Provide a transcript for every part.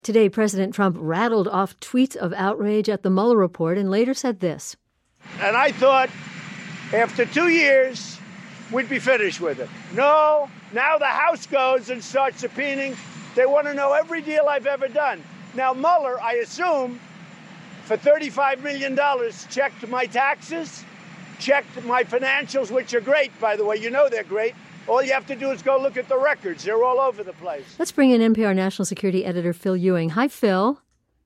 Today, President Trump rattled off tweets of outrage at the Mueller report and later said this. And I thought after 2 years, we'd be finished with it. No, now the House goes and starts subpoenaing. They want to know every deal I've ever done. Now, Mueller, I assume, for $35 million, checked my taxes, checked my financials, which are great, by the way. You know they're great. All you have to do is go look at the records. They're all over the place. Let's bring in NPR national security editor Phil Ewing. Hi, Phil.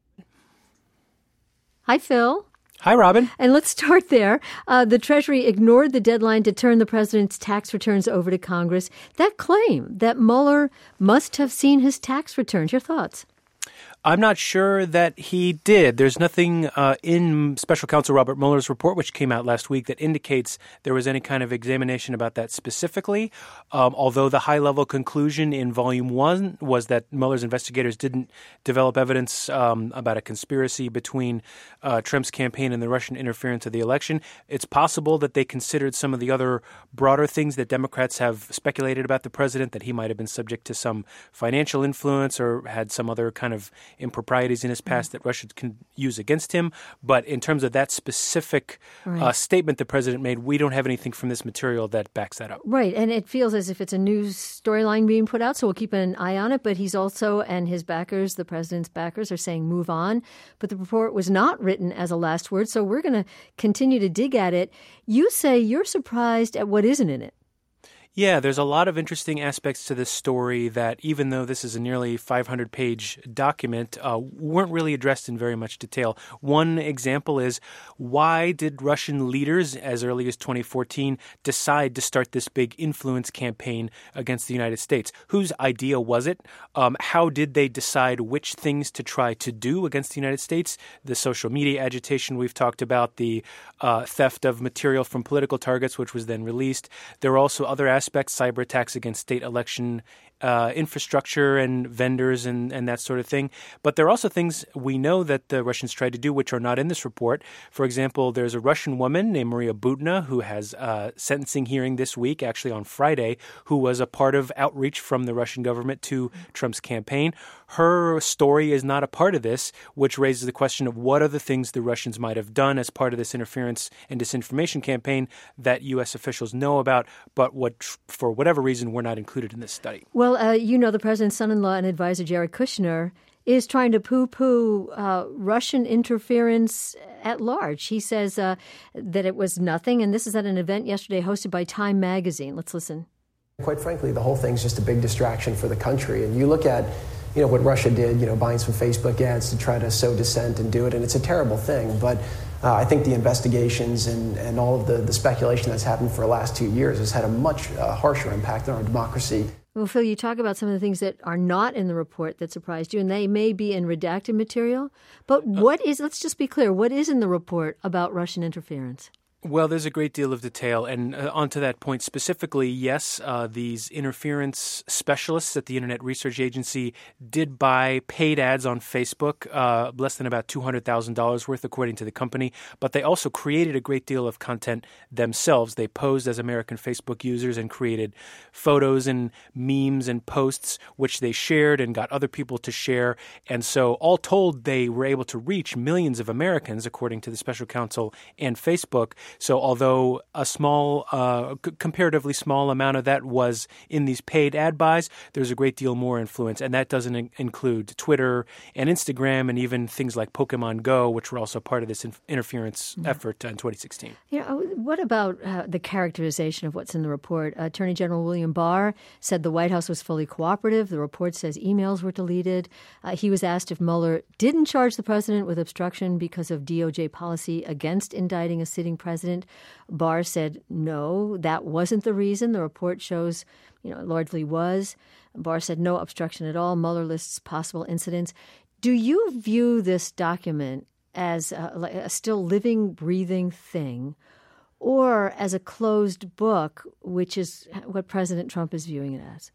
Hi, Phil. Hi, Robin. And let's start there. The Treasury ignored the deadline to turn the president's tax returns over to Congress. That claim that Mueller must have seen his tax returns. Your thoughts? I'm not sure that he did. There's nothing in Special Counsel Robert Mueller's report, which came out last week, that indicates there was any kind of examination about that specifically. Although the high-level conclusion in Volume 1 was that Mueller's investigators didn't develop evidence about a conspiracy between Trump's campaign and the Russian interference of the election. It's possible that they considered some of the other broader things that Democrats have speculated about the president, that he might have been subject to some financial influence or had some other kind of improprieties in his past that Russia can use against him. But in terms of that specific statement the president made, we don't have anything from this material that backs that up. Right. And it feels as if it's a news storyline being put out, so we'll keep an eye on it. But he's also, and his backers, the president's backers, are saying move on. But the report was not written as a last word, so we're going to continue to dig at it. You say you're surprised at what isn't in it. Yeah, there's a lot of interesting aspects to this story that, even though this is a nearly 500-page document, weren't really addressed in very much detail. One example is, why did Russian leaders, as early as 2014, decide to start this big influence campaign against the United States? Whose idea was it? How did they decide which things to try to do against the United States? The social media agitation we've talked about, the theft of material from political targets, which was then released. There are also other aspects, cyber attacks against state election infrastructure and vendors and that sort of thing. But there are also things we know that the Russians tried to do which are not in this report. For example, there's a Russian woman named Maria Butina who has a sentencing hearing this week, actually on Friday, who was a part of outreach from the Russian government to Trump's campaign. Her story is not a part of this, which raises the question of what are the things the Russians might have done as part of this interference and disinformation campaign that U.S. officials know about, but what, for whatever reason, were not included in this study. Well, the president's son-in-law and advisor, Jared Kushner, is trying to poo-poo Russian interference at large. He says that it was nothing, and this is at an event yesterday hosted by Time magazine. Let's listen. Quite frankly, the whole thing's just a big distraction for the country. And you look at what Russia did, buying some Facebook ads to try to sow dissent and do it, and it's a terrible thing. But I think the investigations and all of the speculation that's happened for the last 2 years has had a much harsher impact on our democracy. Well, Phil, you talk about some of the things that are not in the report that surprised you, and they may be in redacted material. But let's just be clear, what is in the report about Russian interference? Well, there's a great deal of detail. And onto that point specifically, yes, these interference specialists at the Internet Research Agency did buy paid ads on Facebook, less than about $200,000 worth, according to the company. But they also created a great deal of content themselves. They posed as American Facebook users and created photos and memes and posts, which they shared and got other people to share. And so all told, they were able to reach millions of Americans, according to the special counsel and Facebook. So although a comparatively small amount of that was in these paid ad buys, there's a great deal more influence. And that doesn't include Twitter and Instagram and even things like Pokemon Go, which were also part of this interference effort in 2016. What about the characterization of what's in the report? Attorney General William Barr said the White House was fully cooperative. The report says emails were deleted. He was asked if Mueller didn't charge the president with obstruction because of DOJ policy against indicting a sitting president. Barr said, no, that wasn't the reason. The report shows, it largely was. Barr said no obstruction at all. Mueller lists possible incidents. Do you view this document as a still living, breathing thing, or as a closed book, which is what President Trump is viewing it as?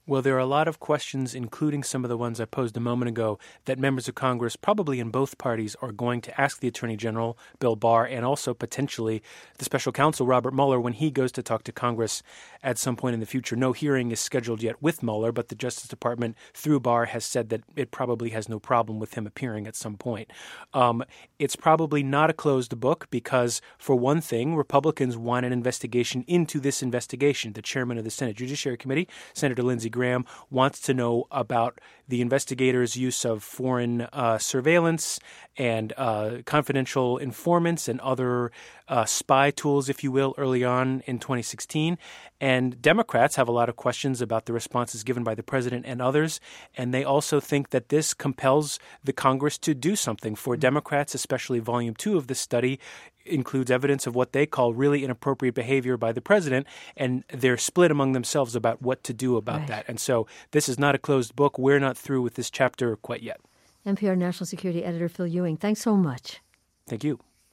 Well, there are a lot of questions, including some of the ones I posed a moment ago, that members of Congress, probably in both parties, are going to ask the Attorney General, Bill Barr, and also potentially the special counsel, Robert Mueller, when he goes to talk to Congress at some point in the future. No hearing is scheduled yet with Mueller, but the Justice Department, through Barr, has said that it probably has no problem with him appearing at some point. It's probably not a closed book because, for one thing, Republicans want an investigation into this investigation. The chairman of the Senate Judiciary Committee, Senator Lindsey Graham, wants to know about the investigators' use of foreign surveillance and confidential informants and other spy tools, if you will, early on in 2016. And Democrats have a lot of questions about the responses given by the president and others. And they also think that this compels the Congress to do something. For Democrats, especially Volume 2 of this study includes evidence of what they call really inappropriate behavior by the president, and they're split among themselves about what to do about that. And so this is not a closed book. We're not through with this chapter quite yet. NPR National Security Editor Phil Ewing, thanks so much. Thank you.